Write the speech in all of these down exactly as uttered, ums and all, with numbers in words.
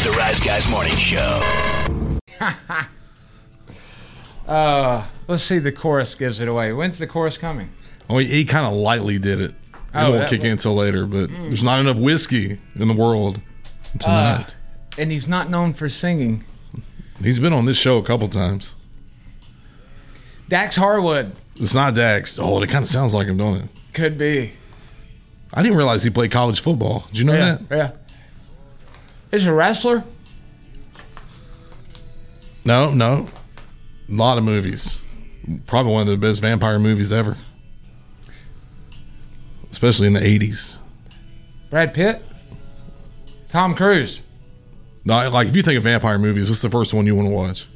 The Rise Guys Morning Show. uh, let's see. The chorus gives it away. When's the chorus coming? Oh, he, he kind of lightly did it. It Oh, won't that kick will- in until later, but Mm. there's not enough whiskey in the world tonight. Uh, and he's not known for singing. He's been on this show a couple times. Dax Harwood. It's not Dax. Oh, it kind of sounds like him, don't it? Could be. I didn't realize he played college football. Did you know yeah, that? Yeah. Is he a wrestler? No, no. A lot of movies. Probably one of the best vampire movies ever. Especially in the eighties. Brad Pitt? Tom Cruise? No, like if you think of vampire movies, what's the first one you want to watch?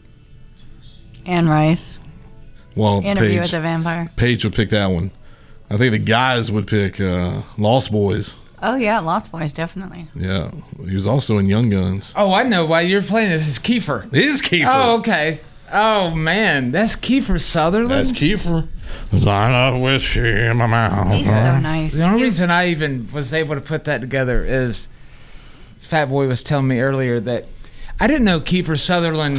Anne Rice. Well, Interview Paige, with the Vampire. Paige would pick that one. I think the guys would pick uh, Lost Boys. Oh, yeah, Lost Boys, definitely. Yeah. He was also in Young Guns. Oh, I know why you're playing this. Is Kiefer. It is Kiefer. Oh, okay. Oh, man. That's Kiefer Sutherland? That's Kiefer. There's not enough whiskey in my mouth. He's so nice. The only reason I even was able to put that together is Fat Boy was telling me earlier that I didn't know Kiefer Sutherland.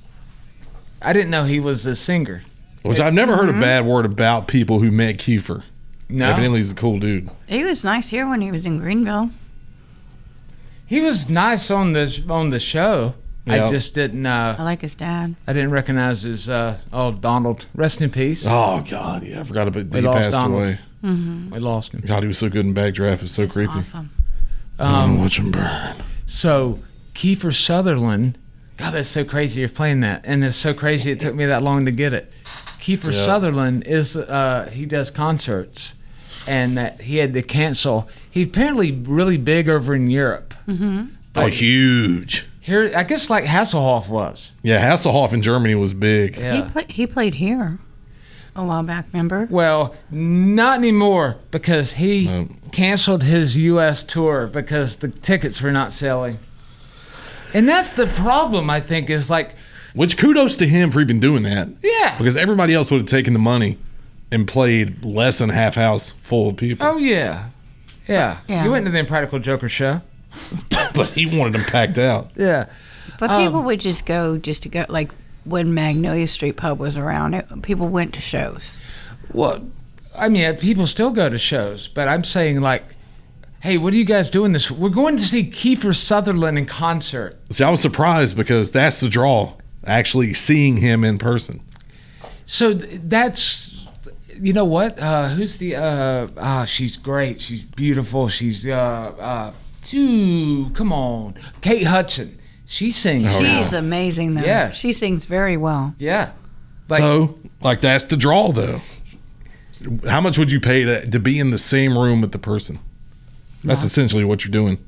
I didn't know he was a singer. Which I've never heard Mm-hmm. a bad word about people who met Kiefer. No. Evidently, he's a cool dude. He was nice here when he was in Greenville. He was nice on the on the show. Yeah. I just didn't. Uh, I like his dad. I didn't recognize his. Uh, oh, Donald. Rest in peace. Oh, God. Yeah, I forgot about We he lost passed Donald. away. Mm-hmm. We lost him. God, he was so good in Backdraft. It was so creepy. Awesome. I Um, watch him burn. So Kiefer Sutherland. God, that's so crazy. You're playing that, and it's so crazy. It took me that long to get it. Kiefer Yeah. Sutherland is. Uh, he does concerts, and that he had to cancel. He's apparently really big over in Europe. Mm-hmm. Oh, huge. Here, I guess like Hasselhoff was. Yeah, Hasselhoff in Germany was big. Yeah. He, play, he played here a while back, remember? Well, not anymore because he No. canceled his U S tour because the tickets were not selling. And that's the problem, I think, is like, Which kudos to him for even doing that. yeah. Because everybody else would have taken the money and played less than half house full of people. Oh, yeah. Yeah. Yeah. You went to the Impractical Joker show. But he wanted them packed out. Yeah. But Um, people would just go just to go, like when Magnolia Street Pub was around, it, people went to shows. Well, I mean, people still go to shows, but I'm saying, like, hey, what are you guys doing this? We're going to see Kiefer Sutherland in concert. See, I was surprised because that's the draw, actually seeing him in person. So th- that's, you know what? Uh, who's the? Uh, ah, she's great. She's beautiful. She's uh, uh, ooh, come on, Kate Hudson. She sings. Oh, She's yeah. amazing, though. Yeah. She sings very well. Yeah. Like, so, like, that's the draw, though. How much would you pay to, to be in the same room with the person? That's essentially what you're doing.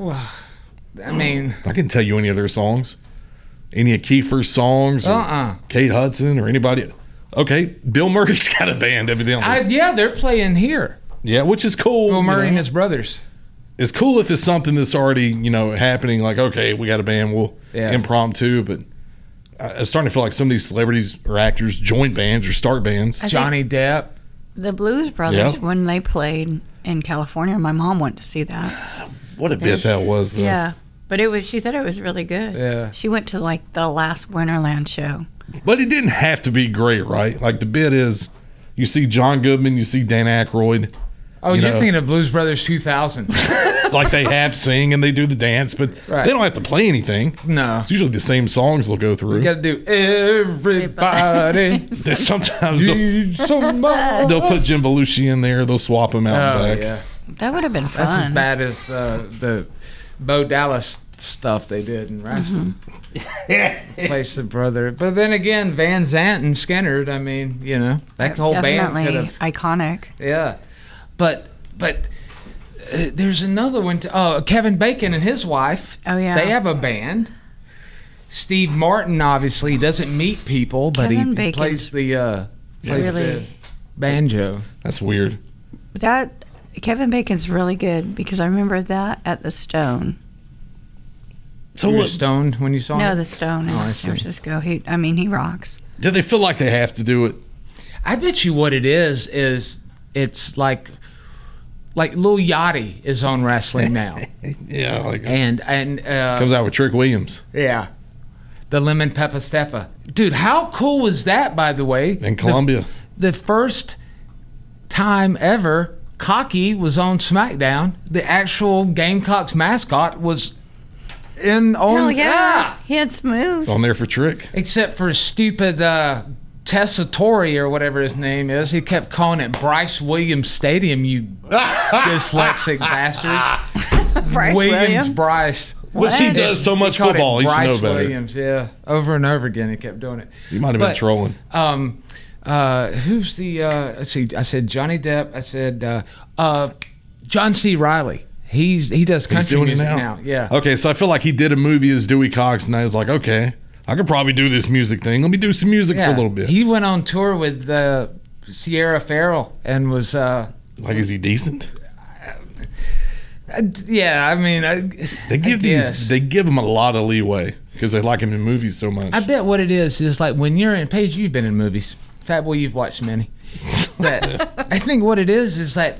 I mean, I can tell you any of their songs. Any of Kiefer's songs, or Uh-uh. Kate Hudson, or anybody. Okay, Bill Murray's got a band, evidently. I, yeah, they're playing here. yeah, which is cool. Bill you Murray know. and his brothers. It's cool if it's something that's already, you know, happening. Like, okay, we got a band, we'll Yeah. impromptu. But I- I'm starting to feel like some of these celebrities or actors join bands or start bands. I think Johnny Depp. the Blues Brothers, Yeah. when they played in California, my mom went to see that. What a bit that was, though. Yeah. But it was. She thought it was really good. Yeah. She went to like the last Winterland show. But it didn't have to be great, right? Like, the bit is you see John Goodman, you see Dan Aykroyd. Oh, You you're know. thinking of Blues Brothers two thousand. Like, they have sing and they do the dance, but Right. they don't have to play anything. No. It's usually the same songs they'll go through. You got to do everybody. They- Sometimes they'll, Need somebody. they'll put Jim Belushi in there. They'll swap him out Oh, and back. yeah. That would have been fun. That's as bad as uh, the Bo Dallas stuff they did in wrestling. Mm-hmm. Place the brother. But then again, Van Zant and Skinner, I mean, you know, that whole band Definitely could have. iconic. Yeah. But, but. Uh, there's another one. To, oh, Kevin Bacon and his wife. Oh, yeah. They have a band. Steve Martin obviously doesn't meet people, but he, Kevin he Bacon's plays the uh, plays really- the banjo. That's weird. That Kevin Bacon's really good because I remember that at the Stone. So you were what, stoned when you saw No, him? the Stone in Oh, I San see. Francisco. He, I mean, he rocks. do they feel like they have to do it? I bet you what it is is it's like like Lil Yachty is on wrestling now, Yeah, like and and uh, comes out with Trick Williams yeah, the Lemon Peppa Steppa, dude. How cool was that, by the way? in Columbia. The, the first time ever Cocky was on SmackDown. The actual Gamecocks mascot was in on. Hell yeah. He had some moves. On there for Trick. Except for stupid uh, Tessatori or whatever his name is. He kept calling it Bryce Williams Stadium, you dyslexic bastard. Bryce Williams Williams. Bryce. Which he What? does so much He called it football, he should Bryce know better. Williams, yeah. Over and over again, he kept doing it. He might have been But, trolling. Um, uh, who's the, uh, let's see, I said Johnny Depp. I said uh, uh, John C. Reilly. He's He does He's country doing it music now. now. Yeah. Okay, so I feel like he did a movie as Dewey Cox, and I was like, okay, I could probably do this music thing. Let me do some music yeah. for a little bit. He went on tour with uh, Sierra Farrell and was... Uh, like, is he decent? Uh, yeah, I mean, I, They give I these. guess. They give him a lot of leeway because they like him in movies so much. I bet what it is is like when you're in Paige, you've been in movies. Fat Boy, you've watched many. That I think what it is is that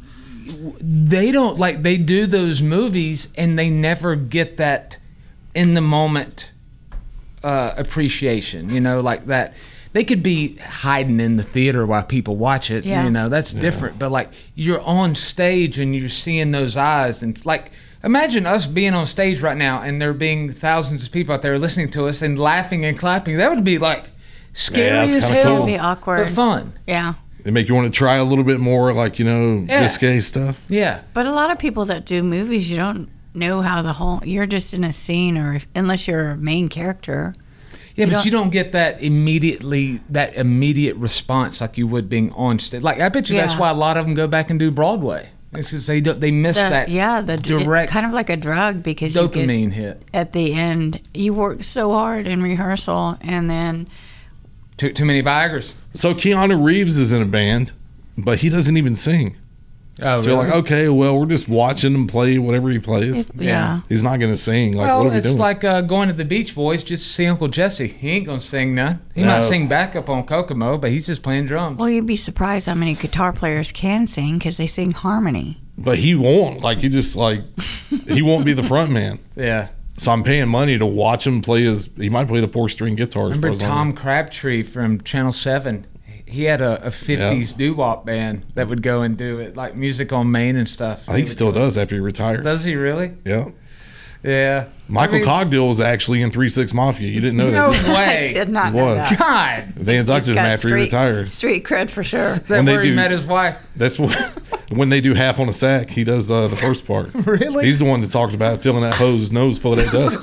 they don't like they do those movies and they never get that in the moment uh, appreciation. You know, like that. They could be hiding in the theater while people watch it. Yeah. You know, that's different. But like you're on stage and you're seeing those eyes and like imagine us being on stage right now and there being thousands of people out there listening to us and laughing and clapping. That would be like scary Yeah, that's as kinda hell. cool. It'd be awkward. But fun. Yeah. They make you want to try a little bit more, like, you know, Yeah. risque stuff. Yeah. But a lot of people that do movies, you don't know how the whole, you're just in a scene or if, unless you're a main character. Yeah, You but don't- you don't get that immediately, that immediate response like you would being on stage. Like I bet you that's Yeah. why a lot of them go back and do Broadway. It's just they don't, they miss The- that yeah, the direct it's kind of like a drug because you dopamine get, hit. at the end, you work so hard in rehearsal and then Too too many Viagras. So Keanu Reeves is in a band, but he doesn't even sing. Oh, So you're like, okay, well, we're just watching him play whatever he plays. it, yeah. He's not going to sing. Like, Well, what are we it's doing? like uh, going to the Beach Boys just to see Uncle Jesse. He ain't gonna sing none. He might No. sing backup on Kokomo, but he's just playing drums. Well, you'd be surprised how many guitar players can sing because they sing harmony. But he won't. Like, he just, like, he won't be the front man. Yeah. So I'm paying money to watch him play his, he might play the four string guitar. as far Remember as I know. Tom Crabtree from Channel seven? He had a, a fifties doo-wop band that would go and do it, like music on Maine and stuff. I think he still does after he retired. Does he really? Yeah. Yeah. Michael I mean, Cogdill was actually in three six Mafia. You didn't know No that. did you? I way. did not He know was. that. God. They inducted him Got after he street- retired. Street cred for sure. Is that When they where he do- met his wife? That's what, when they do half on a sack, he does uh, the first part. Really? He's the one that talked about filling that hose's nose full of that dust.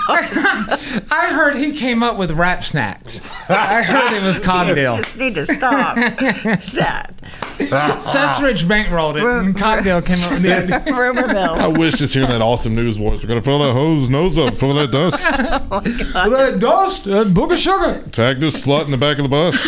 I heard he came up with rap snacks. I heard it was Cogdill. Just need to stop that. Sessridge bankrolled it, and Cogdill came up with the idea. Rumor I mills. wish just hearing that awesome news voice. We're going to fill that hose nose up full of that dust. That dust, that book of sugar. Tag this slut in the back of the bus.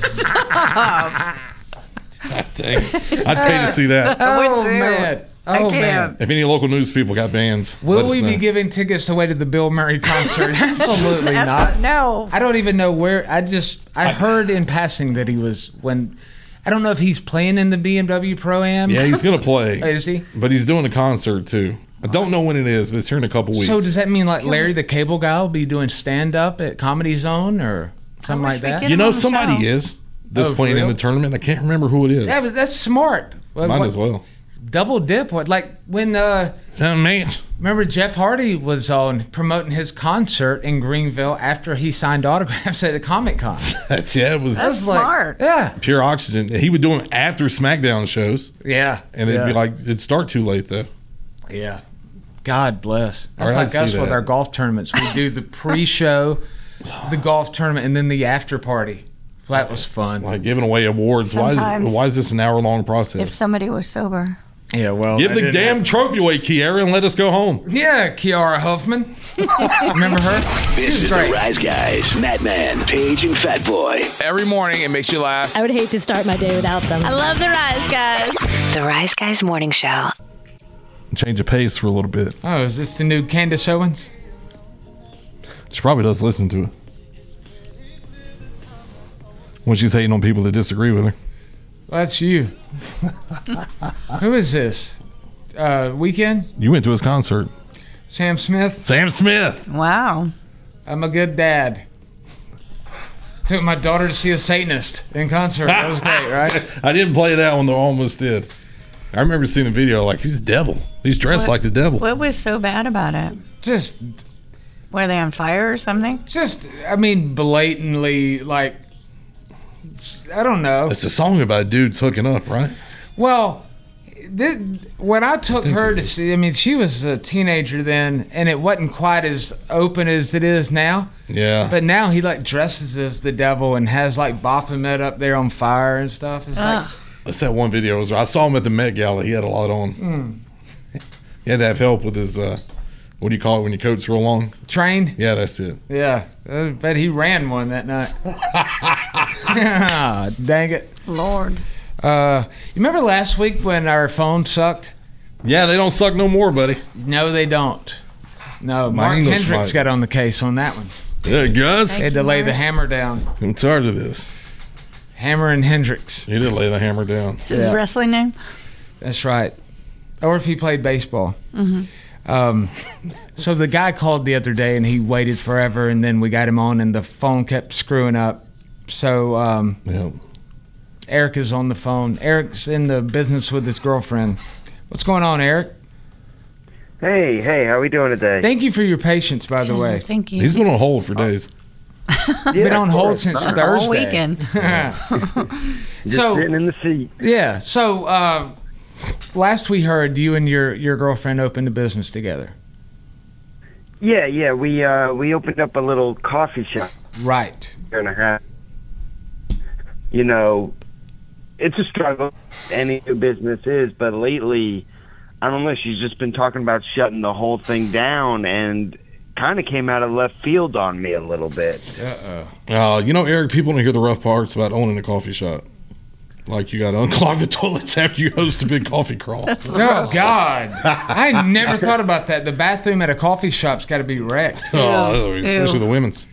Dang it. I'd pay to see that. Oh, too. man. I Oh, can't. man. If any local news people got bands, Will let us we be know. giving tickets away to the Bill Murray concert? Absolutely not. No. I don't even know where. I just I heard in passing that he was when. I don't know if he's playing in the B M W Pro Am. Yeah, he's going to play. Is he? But he's doing a concert too. I don't know when it is, but it's here in a couple weeks. So does that mean like Larry the Cable Guy will be doing stand up at Comedy Zone or something wish like we that? could- you know, on the somebody show. is that's Oh, for playing in real? the tournament. I can't remember who it is. Yeah, but that's smart. What- Might what- as well. Double dip. What like when uh Oh, man. remember Jeff Hardy was on promoting his concert in Greenville after he signed autographs at the Comic Con. That's, yeah, it was That's Like, smart. yeah. pure oxygen. He would do them after SmackDown shows, Yeah. and it'd yeah. be like, it'd start too late, though. Yeah. God bless. That's All right, like I'd see us with that. our golf tournaments. We do the pre-show, the golf tournament, and then the after party. That was fun. Like giving away awards. Why is, Sometimes- why is this an hour long If process? somebody was sober. Yeah, well. Give that the didn't damn happen. trophy away, Kiara, and let us go home. Yeah, Kiara Huffman. Remember her? This is great. the Rise Guys, Nat Man, Paige, and Fat Boy. Every morning it makes you laugh. I would hate to start my day without them. I love the Rise Guys. The Rise Guys Morning Show. Change of pace for a little bit. Oh, is this the new Candace Owens? She probably does listen to it. When she's hating on people that disagree with her. That's you. Who is this? Uh, Weekend? You went to his concert. Sam Smith? Sam Smith. Wow. I'm a good dad. Took my daughter to see a Satanist in concert. That was great, right? I didn't play that one, though. Almost did. I remember seeing the video. Like, he's the devil. He's dressed What- like the devil. What was so bad about it? Just, Were they on fire or something? just, I mean, blatantly, like, I don't know. It's a song about dudes hooking up, right? Well, th- when I took think her it to is. see, I mean, she was a teenager then, and it wasn't quite as open as it is now. Yeah. But now he like dresses as the devil and has like Baphomet up there on fire and stuff. It's like, Ugh. That's that one video. I saw him at the Met Gala. He had a lot on. Mm. He had to have help with his, uh, what do you call it when your coat's real long? trained. Yeah, that's it. Yeah, I bet he ran one that night. Dang it. Lord. Uh, you remember last week when our phone sucked? Yeah, they don't suck no more, buddy. No, they don't. No, My Mark English Hendricks might. got on the case on that one. Yeah, guys. He had to lay the hammer down. I'm tired of this. Hammer and Hendricks. He did lay the hammer down. Is his Yeah. wrestling name? That's right. Or if he played baseball. Um, so the guy called the other day and he waited forever, and then we got him on and the phone kept screwing up. So um, Yeah. Eric is on the phone. Eric's in the business with his girlfriend. What's going on, Eric? Hey, hey, how we doing today? Thank you for your patience, by the way. Thank you. He's been on hold for days. Been on hold since the Thursday. whole weekend. Just so sitting in the seat. yeah, so uh, last we heard, you and your your girlfriend opened a business together. Yeah, yeah, we uh we opened up a little coffee shop Right. year and a half. You know, it's a struggle. Any new business is, but lately, I don't know. She's just been talking about shutting the whole thing down, and kind of came out of left field on me a little bit. Uh-oh. Uh, you know, Eric, people don't hear the rough parts about owning a coffee shop. Like you got to unclog the toilets after you host a big coffee crawl. Oh, God. I never thought about that. The bathroom at a coffee shop's got to be wrecked. Oh, Ew. especially Ew. the women's.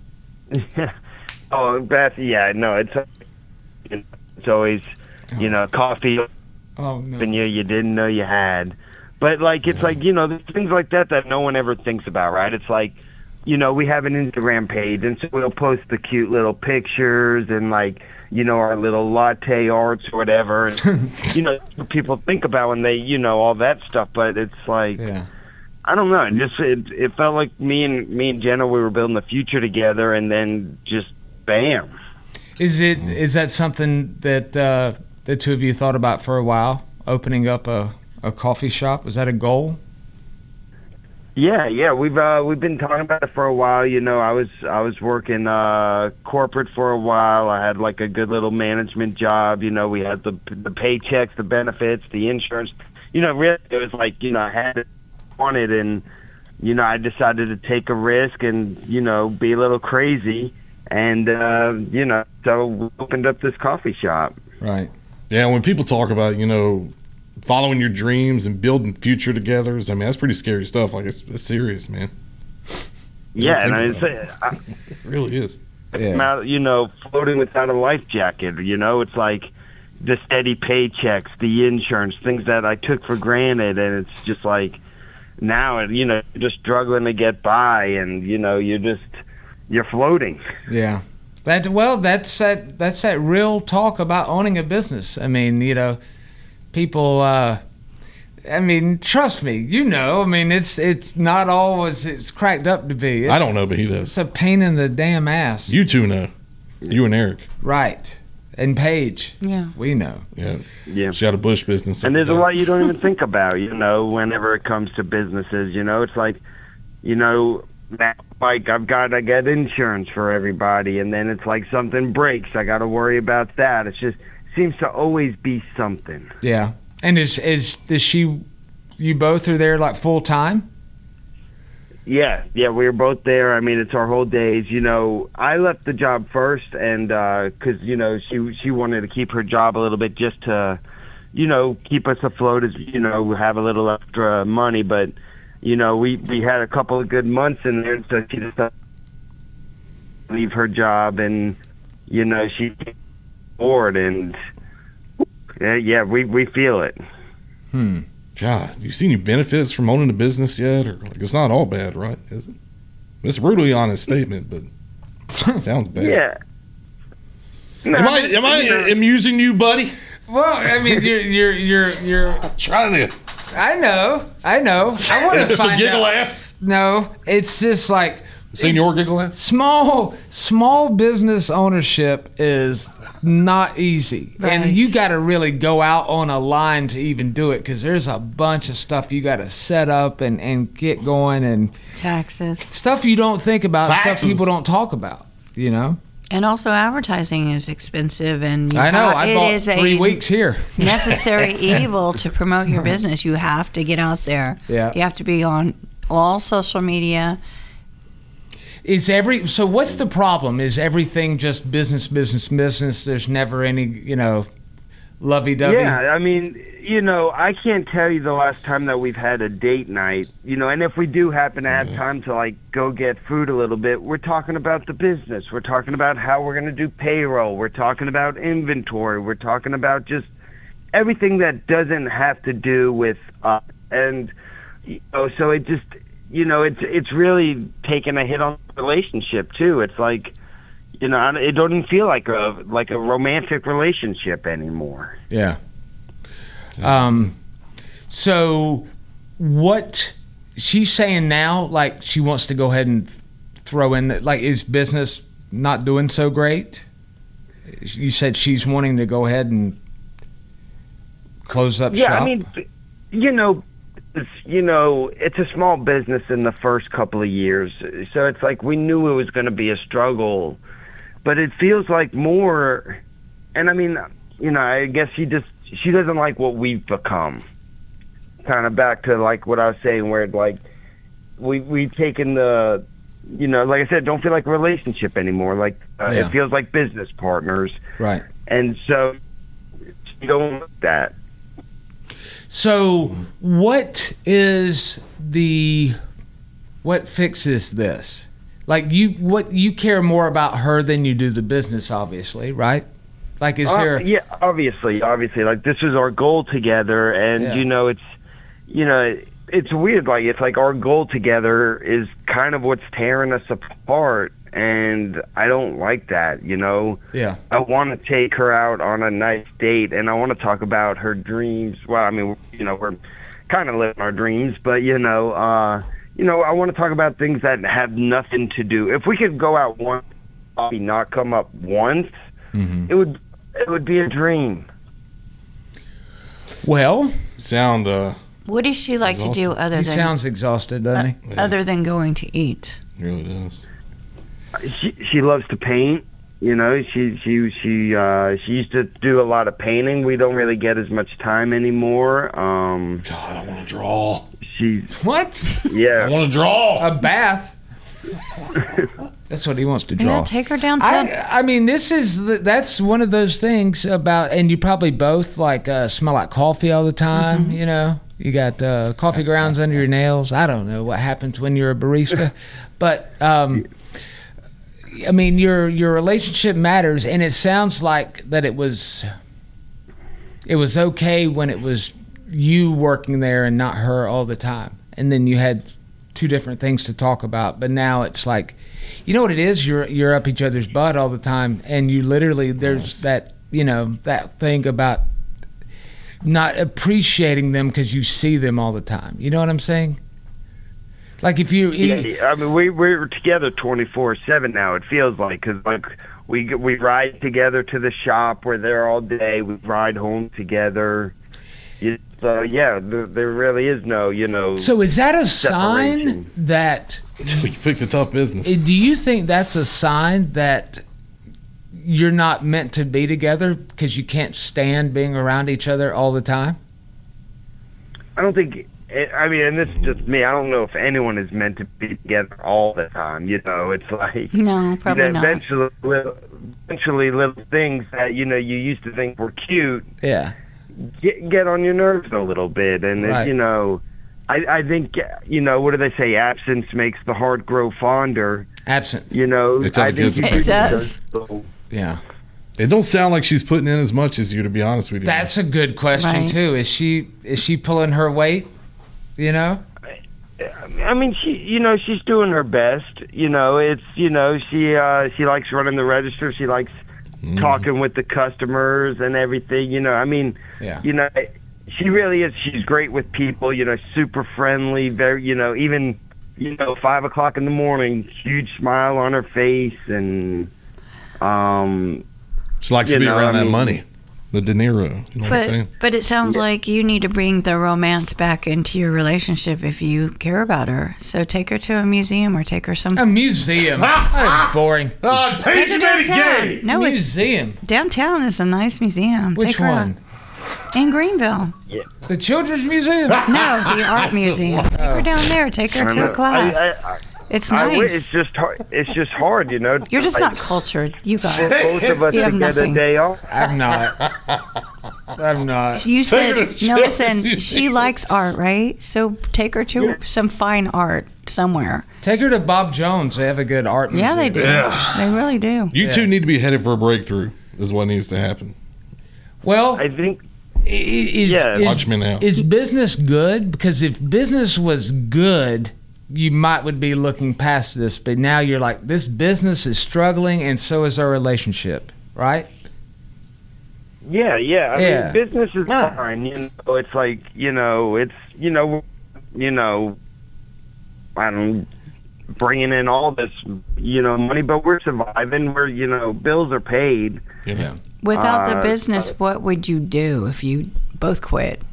Oh, Beth, yeah, no, it's it's always, you know, coffee Oh, no. and you you didn't know you had. But like it's like, you know, there's things like that that no one ever thinks about, right? It's like, you know, we have an Instagram page, and so we'll post the cute little pictures and like, you know, our little latte arts or whatever. And, you know, people think about when they, you know, all that stuff. But it's like, Yeah. I don't know. It just it, it felt like me and me and Jenna, we were building the future together, and then just bam. Is it is that something that uh, the two of you thought about for a while? Opening up a, a coffee shop? Was that a goal? Yeah, yeah, we've uh, we've been talking about it for a while. You know, I was I was working uh, corporate for a while. I had like a good little management job. You know, we had the the paychecks, the benefits, the insurance. You know, really, it was like, you know, I had it, wanted, and you know, I decided to take a risk and, you know, be a little crazy, and uh, you know, so we opened up this coffee shop. Right. Yeah, when people talk about, you know, following your dreams and building future together, I mean, that's pretty scary stuff. Like, it's, it's serious, man. Yeah, and think I, about I, It really is. Yeah. I'm out, you know, floating without a life jacket. You know, it's like the steady paychecks, the insurance, things that I took for granted, and it's just like now, you know, you're just struggling to get by, and you know, you're just you're floating. Yeah. That well, that's that that's that real talk about owning a business. I mean, you know, people uh I mean, trust me, you know, I mean, it's it's not always it's cracked up to be. It's, I don't know, but he does. It's a pain in the damn ass. You two know. You and Eric. Right. And Paige. Yeah. We know. Yeah. Yeah. She had a Bush business. And there's a Yeah. lot you don't even think about, you know, whenever it comes to businesses. You know, it's like, you know, now, like I've got I get insurance for everybody, and then it's like something breaks, I got to worry about that. It's just seems to always be something. Yeah. And is is is she you both are there like full time? Yeah, yeah, we were both there. I mean, it's our whole days. You know, I left the job first, and because you know she she wanted to keep her job a little bit just to, you know, keep us afloat as you know have a little extra money. But you know, we we had a couple of good months in there, so she decided to leave her job, and you know she bored, and Uh, yeah, we, we feel it. Hmm. God, you seen any benefits from owning a business yet? Or like, it's not all bad, right? Is it? It's a brutally honest statement, but sounds bad. Yeah. No, am I am I you know, amusing you, buddy? Well, I mean, you're you're you're you're. Trying to. I know, I know. I want to Just a find giggle out. ass. No, it's just like Senior giggle ass. small small business ownership is not easy, Right. and you got to really go out on a line to even do it because there's a bunch of stuff you got to set up and and get going and Taxes. stuff you don't think about, Taxes. stuff people don't talk about. You know, And also advertising is expensive, and you I know. have- I it bought is three a weeks here. necessary evil to promote your business. You have to get out there. Yeah. You have to be on all social media. Is every so? What's the problem? Is everything just business, business, business? There's never any, you know, lovey-dovey. Yeah, I mean, you know, I can't tell you the last time that we've had a date night, you know, and if we do happen to have time to, like, go get food a little bit, we're talking about the business. We're talking about how we're going to do payroll. We're talking about inventory. We're talking about just everything that doesn't have to do with us. And, you know, so it just, you know, it's it's really taking a hit on the relationship, too. It's like, you know, it doesn't feel like a like a romantic relationship anymore. Yeah. Um, so what she's saying now, like she wants to go ahead and th- throw in that, like, is business not doing so great? You said she's wanting to go ahead and close up Yeah, shop. I mean, you know, it's, you know, it's a small business in the first couple of years, so it's like we knew it was going to be a struggle, but it feels like more. And I mean, you know, I guess she just she doesn't like what we've become. Kind of back to like what I was saying, where like we we've taken the, you know, like I said, don't feel like a relationship anymore. Like uh, Yeah. it feels like business partners, right. and so you don't want that. So what is the what fixes this? Like you what you care more about her than you do the business, obviously, right? Like is Uh, there yeah, obviously, obviously. Like this is our goal together, and Yeah. you know, it's you know, it's weird. Like it's like our goal together is kind of what's tearing us apart, and I don't like that. You know, Yeah. I want to take her out on a nice date, and I want to talk about her dreams. Well, I mean, you know, we're kind of living our dreams, but you know, uh, you know, I want to talk about things that have nothing to do. If we could go out once, coffee not come up once, Mm-hmm. it would it would be a dream. Well, Sound uh What does she like to do other he than sounds exhausted, doesn't he? other than going to eat? really does. She she loves to paint. You know, she she she uh, she used to do a lot of painting. We don't really get as much time anymore. Um, God, I want to draw. she's What? I yeah. want to draw. A bath? That's what he wants to Yeah, draw. take her downtown. I, I mean, this is the, that's one of those things about, and you probably both like uh, smell like coffee all the time. Mm-hmm. You know, you got uh, coffee grounds under your nails. I don't know what happens when you're a barista, but um, I mean, your your relationship matters, and it sounds like that it was it was okay when it was you working there and not her all the time, and then you had two different things to talk about. But now it's like, you know what it is? You're you're up each other's butt all the time, and you literally there's that you know that thing about not appreciating them because you see them all the time. You know what I'm saying? Like if you, Yeah, you I mean, we we're together twenty-four seven now. It feels like because like we we ride together to the shop. We're there all day. We ride home together. You, so yeah, there, there really is no you know. so is that a sign Separation. that? We picked a tough business. Do you think that's a sign that you're not meant to be together because you can't stand being around each other all the time? I don't think. I mean, and this is just me. I don't know if anyone is meant to be together all the time. You know, it's like No, probably that not. eventually, little, eventually, little things that you know you used to think were cute Yeah. get get on your nerves a little bit, and Right. it, you know, I I think you know what do they say? Absence makes the heart grow fonder. Absent. You know, It's how I the kids think are you It should does. go- Yeah. It don't sound like she's putting in as much as you, to be honest with you. That's a good question Right. too. Is she is she pulling her weight? You know. I mean, she, you know, she's doing her best. You know, it's, you know, she, uh, she likes running the register. She likes Mm. talking with the customers and everything. You know, I mean, Yeah. you know, she really is. She's great with people. You know, super friendly. Very, you know, even, you know, five o'clock in the morning, huge smile on her face, and, um, She likes to you be know, around I that mean- money. The De Niro. You know what I'm saying? But but it sounds like you need to bring the romance back into your relationship if you care about her. So take her to a museum or take her some A museum. That's boring. Oh, Take her downtown. No, it's Museum. downtown is a nice museum. Which Take her one? in Greenville. The Children's Museum. No, the art museum. Take her down there. Take her I don't to a know. class. I, I, it's I, nice. I, it's just hard. It's just hard, you know. You're just like, not cultured. You guys. both of us You have to get nothing. a day off. I'm not. I'm not. You said her to no. Children's Listen, Museum. she likes art, right? So take her to some fine art somewhere. Take her to Bob Jones. They have a good art museum. Yeah, they do. They really do. You Yeah. two need to be headed for a breakthrough, is what needs to happen. Well, I think. i- is, Yeah. is, Watch me now. is business good? Because if business was good, you might would be looking past this. But now you're like, this business is struggling, and so is our relationship, right? Yeah, yeah. I Yeah. mean, business is Yeah. fine. You know, it's like, you know, it's, you know, you know, I don't bringing in all this, you know, money, but we're surviving. We're, you know, bills are paid. You know? Without the Uh, business, what would you do if you both quit?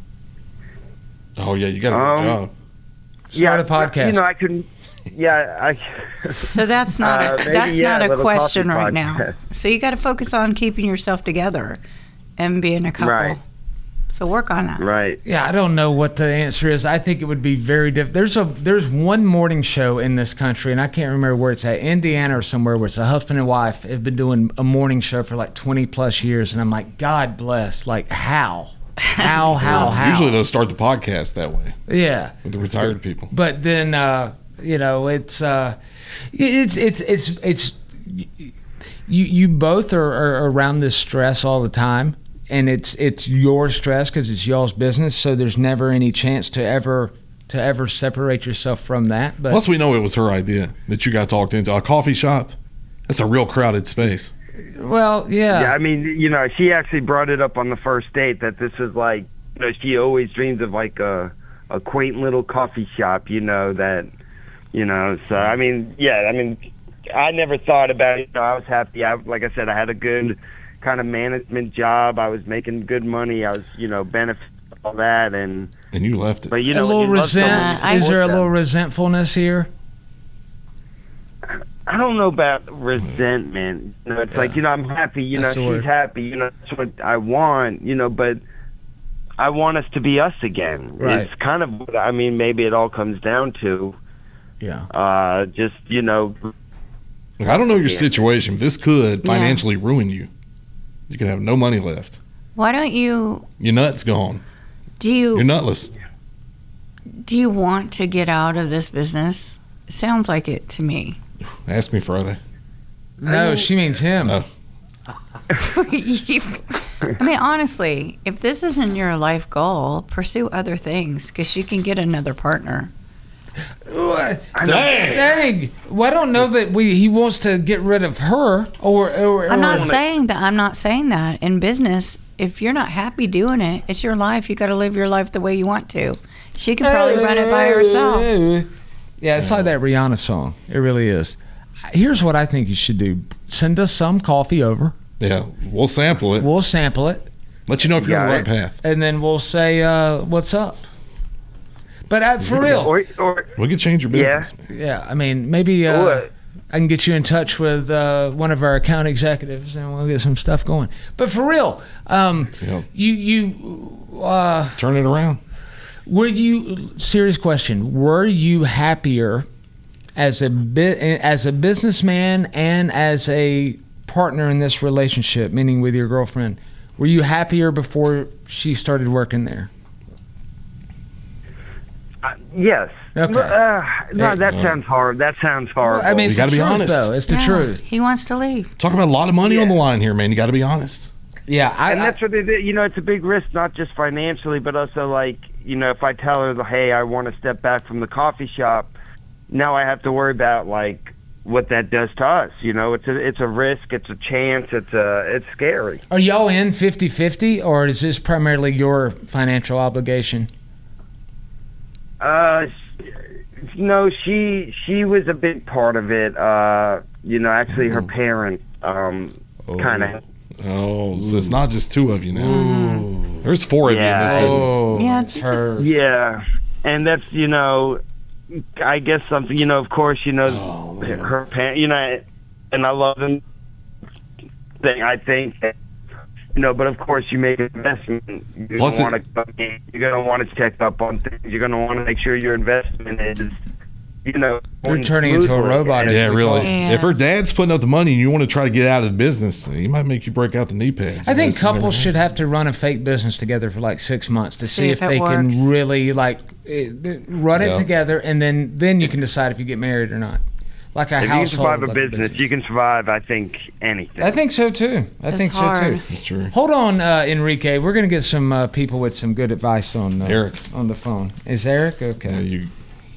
Oh, yeah, you got a good Um, job. Start a podcast. You know, I couldn't. Yeah, I. So that's not Uh, a, maybe, that's yeah, not a a little question coffee right now. podcast. So you got to focus on keeping yourself together and being a couple. Right. So work on that. Right. Yeah, I don't know what the answer is. I think it would be very different. There's a there's one morning show in this country, and I can't remember where it's at, Indiana or somewhere, where it's a husband and wife have been doing a morning show for like twenty plus years, and I'm like, God bless. Like how, how, how, how? Usually they'll start the podcast that way yeah. with the retired people. But then uh, you know it's uh, it's it's it's it's you you both are, are around this stress all the time. And it's it's your stress because it's y'all's business, so there's never any chance to ever to ever separate yourself from that. But Plus, we know it was her idea that you got talked into. A coffee shop, that's a real crowded space. well, yeah, Yeah, I mean, you know, she actually brought it up on the first date that this is like, you know, she always dreams of like a, a quaint little coffee shop, you know, that, you know, so, I mean, yeah, I mean, I never thought about it. You know, I was happy. I, like I said, I had a good kind of management job. I was making good money. I was, you know, benefit all that. And, And you left it. but, you a know, little when you love someone, resent. you I- Is there a support little them. resentfulness here? I don't know about resentment. You know, it's like, you know, I'm happy, you That's know, the she's word. happy, you know, that's what I want, you know, but I want us to be us again. Right. It's kind of what, I mean, maybe it all comes down to, Yeah. uh, just, you know, I don't know your Yeah. situation, but this could Yeah. financially ruin you. You could have no money left. Why don't you Your nut's gone. do you You're nutless. do you want to get out of this business? It sounds like it to me. Ask me Friday. No, she means him. Oh. You- I mean, honestly, if this isn't your life goal, pursue other things because you can get another partner. Dang! Well, I don't know that we he wants to get rid of her or or. I'm not or- saying that. I'm not saying that. In business, if you're not happy doing it, it's your life. You got to live your life the way you want to. She can probably run it by herself. Yeah, it's like that Rihanna song. It really is. Here's what I think you should do: send us some coffee over. Yeah, we'll sample it. We'll sample it, Let you know if you're on the Yeah, right path. and then we'll say uh, what's up. But uh, for real, or, or, We could change your Yeah. business. yeah. I mean, maybe uh, Or- I can get you in touch with uh, one of our account executives, and we'll get some stuff going. But for real, um, Yep. you you uh, Turn it around. were you serious question? Were you happier as a bit as a businessman and as a partner in this relationship, meaning with your girlfriend? Were you happier before she started working there? Uh, yes. Okay. Uh, no, that Uh, sounds hard. That sounds horrible. I mean, it's You gotta the be truth, honest. though. It's the Yeah, truth. He wants to leave. Talking about a lot of money Yeah. on the line here, man. You got to be honest. Yeah, I, and I, that's what it is. You know, it's a big risk, not just financially, but also like, you know, if I tell her, hey, I want to step back from the coffee shop, now I have to worry about like what that does to us. You know, it's a it's a risk, it's a chance, it's a it's scary. are y'all in fifty-fifty, or is this primarily your financial obligation? Uh, no, she she was a big part of it. Uh, you know, actually, her parents um kind of. Oh, so it's not just two of you now. There's four of Yeah. you in this business. Oh, Yeah, it's it's her. Yeah, and that's, you know, I guess something, you know, of course, you know, Oh, man. her parents, you know, and I love them. Thing I think, that, you know, but of course, you make an investment. You're Plus gonna it- want to, you're gonna want to check up on things. You're gonna want to make sure your investment is, you know, You're going turning into a smoothly. robot. And- as Yeah, we really. call it. Yeah. If her dad's putting up the money and you want to try to get out of the business, he might make you break out the knee pads. I think That's never couples happened. should have to run a fake business together for like six months to see, See if, if it they works. can really like eh, run it Yeah. together, and then then you can decide if you get married or not. Like a If you can household. survive a like business, you can survive, I think, anything. I think so too. I It's think hard. so too. That's true. Hold on, uh, Enrique. We're gonna get some uh, people with some good advice on uh, Eric. on the phone. Is Eric okay? Yeah, you,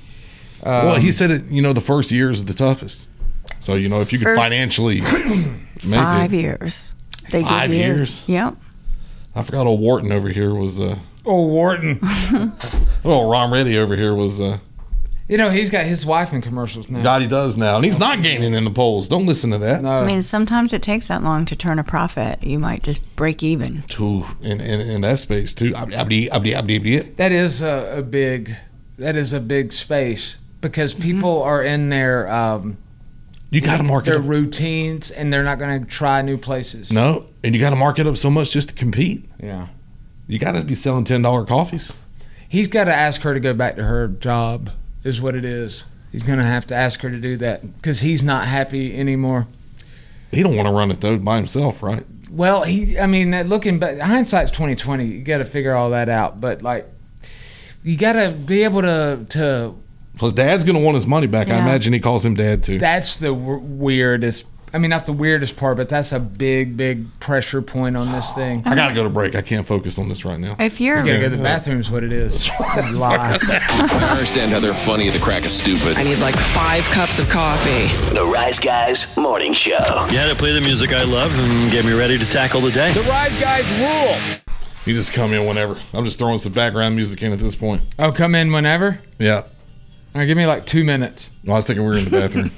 Um, well, he said it. You know, the first year is the toughest. So you know, if you could First- financially make Five it, years. They Five give you, years? Yep. I forgot old Wharton over here was. Uh, Oh, Wharton. well, Ron Reddy over here was. Uh, You know he's got his wife in commercials now. God, he does now, and he's not gaining in the polls. Don't listen to that. No. I mean, sometimes it takes that long to turn a profit. You might just break even. Too in, in in that space too. Abdi, abdi, abdi, abdi, abdi. That is a, a big, that is a big space because people are in their um, You got to market their up. routines and they're not going to try new places. No, and you got to mark it up so much just to compete. Yeah. You got to be selling ten dollar coffees. He's got to ask her to go back to her job, is what it is. He's going to have to ask her to do that because he's not happy anymore. He don't want to run it though by himself, right? Well, he, I mean, that looking back, hindsight's twenty twenty. You got to figure all that out. But like, you got to be able to to. Plus, Dad's gonna want his money back. I Yeah. imagine he calls him Dad too. That's the w- weirdest. I mean, not the weirdest part, but that's a big, big pressure point on this thing. I gotta go to break. I can't focus on this right now. If you're He's got to go to the bathroom. Is what it is. Lie. I understand how they're funny at the crack of stupid. I need like five cups of coffee. The Rise Guys Morning Show. Yeah, to play the music I love and get me ready to tackle the day. The Rise Guys rule. You just come in whenever. I'm just throwing some background music in at this point. Oh, come in whenever. Yeah. All right, give me like two minutes. Well, I was thinking we were in the bathroom.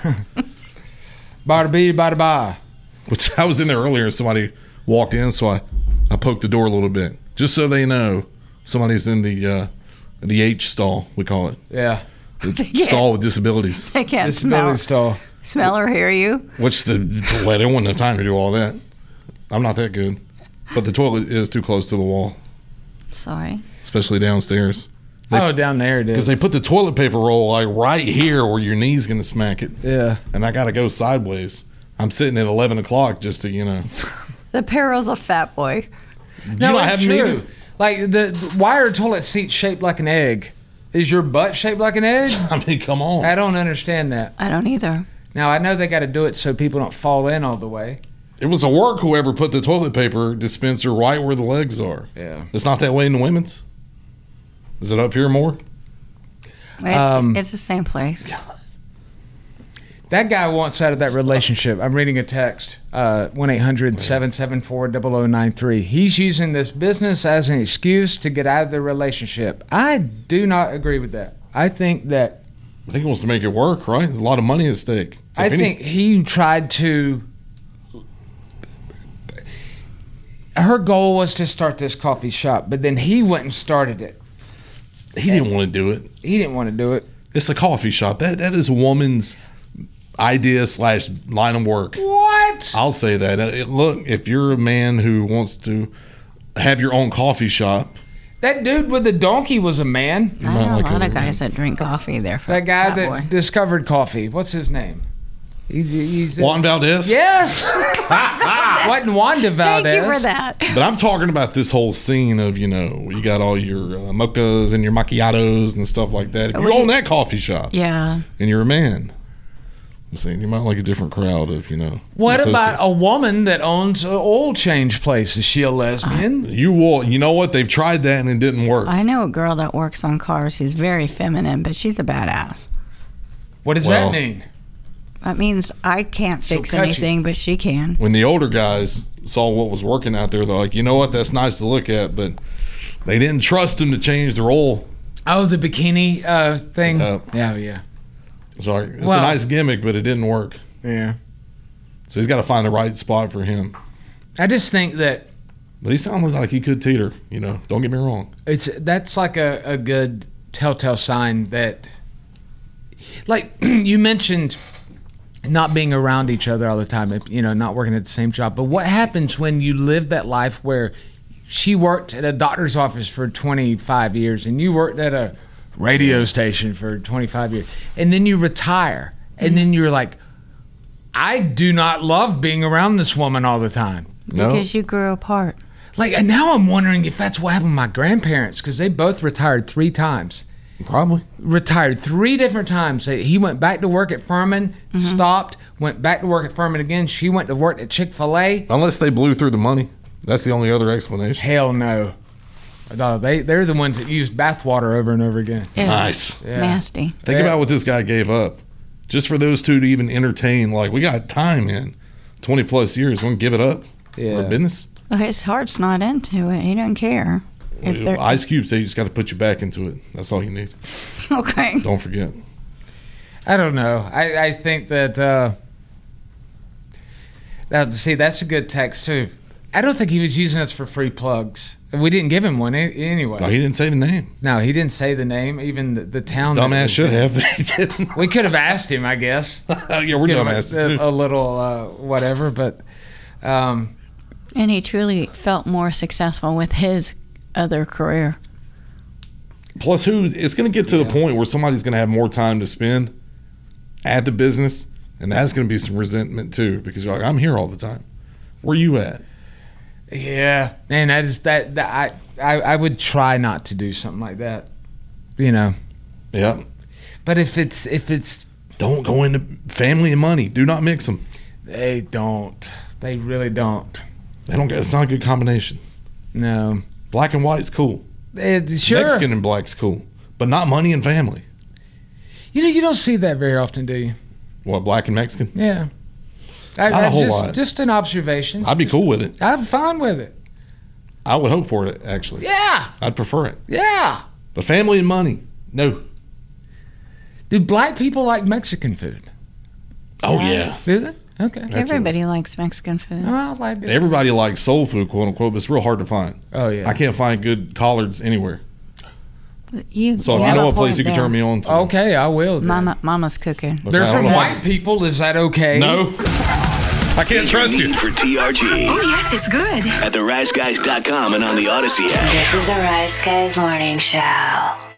Bada bee, bada ba. Which I was in there earlier and somebody walked in, so I, I poked the door a little bit. Just so they know somebody's in the uh, the H stall, we call it. Yeah. The Yeah. stall with disabilities. they can't Disability smell, stall. smell or hear you. Which the well, they wouldn't have time to do all that. I'm not that good. But the toilet is too close to the wall, Sorry. especially downstairs. They- Oh, down there it is. Because they put the toilet paper roll like right here where your knee's gonna smack it, Yeah. and I gotta go sideways. I'm sitting at eleven o'clock just to you know. The perils of fat boy. you No, don't it's have true. me either. Like the why are toilet seats shaped like an egg? Is your butt shaped like an egg? I mean, come on. I don't understand that. I don't either. Now I know they got to do it so people don't fall in all the way. It was a work whoever put the toilet paper dispenser right where the legs are. Yeah. It's not that way in the women's. Is it up here more? It's, Um, it's the same place. That guy wants out of that relationship. I'm reading a text. Uh, one eight hundred seven seven four zero zero nine three. He's using this business as an excuse to get out of the relationship. I do not agree with that. I think that I think he wants to make it work, right? There's a lot of money at stake. I If any- think he tried to. Her goal was to start this coffee shop, but then he went and started it. he didn't want to do it. He didn't want to do it. It's a coffee shop. That that is a woman's idea slash line of work. What? I'll say that. Uh, Look, if you're a man who wants to have your own coffee shop, That dude with the donkey was a man. you I might know like a lot other of guys men. that drink coffee there. That guy Fat that boy. discovered coffee. What's his name? He's, he's Juan Valdez? Yes. Wasn't Wanda Valdez. Thank you for that. But I'm talking about this whole scene of, you know, you got all your uh, mochas and your macchiatos and stuff like that. If you own that coffee shop Yeah. and you're a man, I'm saying you might like a different crowd of, you know. What about a associates. woman that owns an oil change place? Is she a lesbian? You will. You know what? They've tried that and it didn't work. I know a girl that works on cars who's very feminine, but she's a badass. What does Well, that mean? That means I can't She'll fix cut you. anything, but she can. When the older guys saw what was working out there, they're like, you know what? That's nice to look at, but they didn't trust him to change their oil. Oh, the bikini uh, thing? Uh, yeah, yeah. So it's Well- a nice gimmick, but it didn't work. Yeah. So he's got to find the right spot for him. I just think that But he sounded like he could teeter, you know. Don't get me wrong. it's that's like a, a good telltale sign that, like you mentioned, not being around each other all the time, you know, not working at the same job. But what happens when you live that life where she worked at a doctor's office for twenty-five years and you worked at a radio station for twenty-five years, and then you retire, and then you're like, I do not love being around this woman all the time. No. Because you grew apart. Like, and now I'm wondering if that's what happened to my grandparents, because they both retired three times. Probably. Retired three different times. He went back to work at Furman, Mm-hmm. stopped, went back to work at Furman again. She went to work at Chick-fil-A. Unless they blew through the money. That's the only other explanation. Hell no. No, they, they're the ones that used bathwater over and over again. Yeah. Nice. Yeah. Nasty. Think Yeah. about what this guy gave up. Just for those two to even entertain, like, we got time in twenty plus years. We can give it up Yeah. for business. Well, his heart's not into it. He doesn't care. If they're- Ice Cube said you just got to put you back into it. That's all you need. Okay. Don't forget. I don't know. I, I think that, uh, now, see, that's a good text, too. I don't think he was using us for free plugs. We didn't give him one a- anyway. No, he didn't say the name. No, he didn't say the name, even the, the town. that it Dumbass was should in. have, but he didn't. We could have asked him, I guess. Yeah, we're Give him dumbasses a, too. a little uh, whatever, but um, And he truly felt more successful with his other career. Plus, who it's going to get to the point where somebody's going to have more time to spend at the business, and that's going to be some resentment too, because you're like, I'm here all the time. Where you at? yeah, and I just that, that I, I I would try not to do something like that, you know. Yeah. But if it's if it's Don't go into family and money. Do not mix them. they don't, they really don't. They don't. It's not a good combination. No, Black and white's cool. it, sure. Mexican and black's cool, but not money and family. You know, you don't see that very often, do you? What, black and Mexican? Yeah. I, Not a I whole just, lot. Just an observation. I'd be cool with it. I'm fine with it. I would hope for it, actually. Yeah, I'd prefer it. yeah. But family and money, no. Do black people like Mexican food? Oh, yeah. Do they? Okay. Everybody likes Mexican food. Well, I like this. Everybody likes soul food, quote unquote, but it's real hard to find. Oh, yeah. I can't find good collards anywhere. You, So if you you have know a point place you can there. turn me on to. Okay, I will. then. Mama, Mama's cooking. Okay, They're I don't from know if white I- people. Is that okay? No. I can't trust you. Need for T R G Oh, yes, it's good. at the rise guys dot com and on the Odyssey app. This is the Rise Guys Morning Show.